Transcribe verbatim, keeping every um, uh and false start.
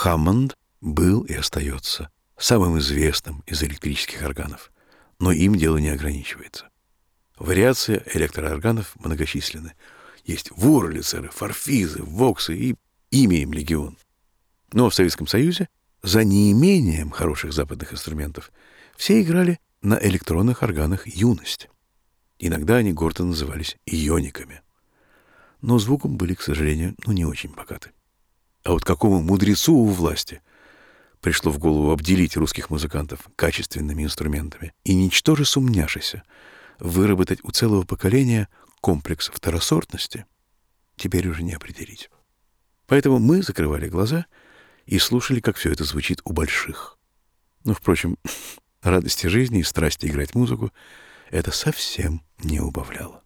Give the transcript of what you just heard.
Хаммонд был и остается самым известным из электрических органов, но им дело не ограничивается. Вариации электроорганов многочисленны. Есть вурлицеры, форфизы, воксы и имя им легион. Но в Советском Союзе, за неимением хороших западных инструментов, все играли на электронных органах юность. Иногда они гордо назывались иониками. Но звуком были, к сожалению, ну не очень богаты. А вот какому мудрецу у власти пришло в голову обделить русских музыкантов качественными инструментами и, ничтоже сумняшися, выработать у целого поколения комплекс второсортности, теперь уже не определить. Поэтому мы закрывали глаза и слушали, как все это звучит у больших. Но, впрочем, радости жизни и страсти играть музыку это совсем не убавляло.